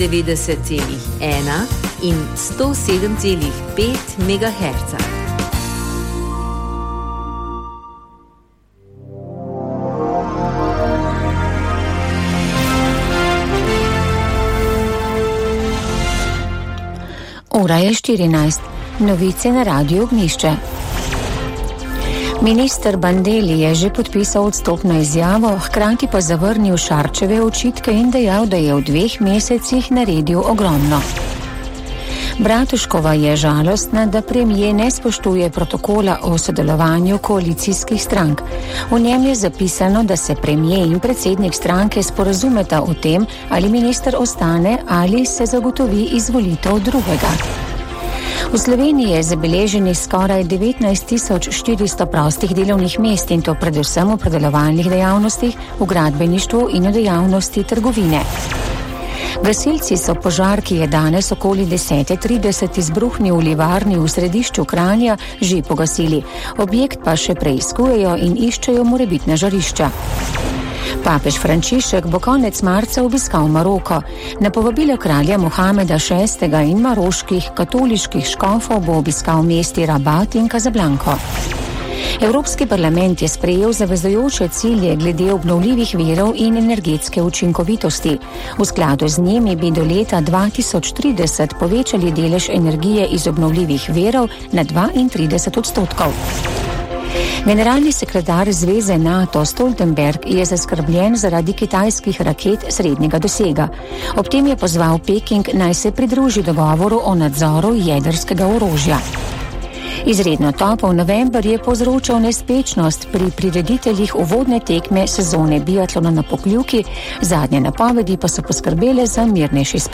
90,1 in 107,5 MHz. Ura je 14. Novice na Radiu Ognjišče. Minister Bandelli je že podpisal odstopno izjavo, hkrati pa zavrnil Šarčeve očitke in dejal, da je v 2 mesecih naredil ogromno. Bratuškova je žalostna, da premier ne spoštuje protokola o sodelovanju koalicijskih strank. V njem je zapisano, da se premier in predsednik stranke sporazumeta o tem, ali minister ostane ali se zagotovi izvolitev drugega. V Sloveniji je zabeleženih skoraj 19.400 prostih delovnih mest in to predvsem v predelovalnih dejavnostih, v gradbeništvu in v dejavnosti trgovine. Gasilci so požar, ki je danes okoli 10:30 izbruhnil v livarni v središču Kranja, že pogasili. Objekt pa še preiskujejo in iščejo morebitna žarišča. Papež Frančišek bo konec marca obiskal Maroko. Na povabilo kralja Mohameda VI. In maroških katoliških škofov bo obiskal mesti Rabat in Casablanco. Evropski parlament je sprejel zavezujoče cilje glede obnovljivih virov in energetske učinkovitosti. V skladu z njimi bi do leta 2030 povečali delež energije iz obnovljivih virov na 32%. Generalni sekretar Zveze NATO Stoltenberg je zaskrbljen zaradi kitajskih raket srednjega dosega. Ob tem je pozval Peking, naj se pridruži dogovoru o nadzoru jedrskega orožja. Izredno topel november je povzročal nespečnost pri prirediteljih uvodne tekme sezone biatlona na Pokljuki, zadnje napovedi pa so poskrbele za mirnejši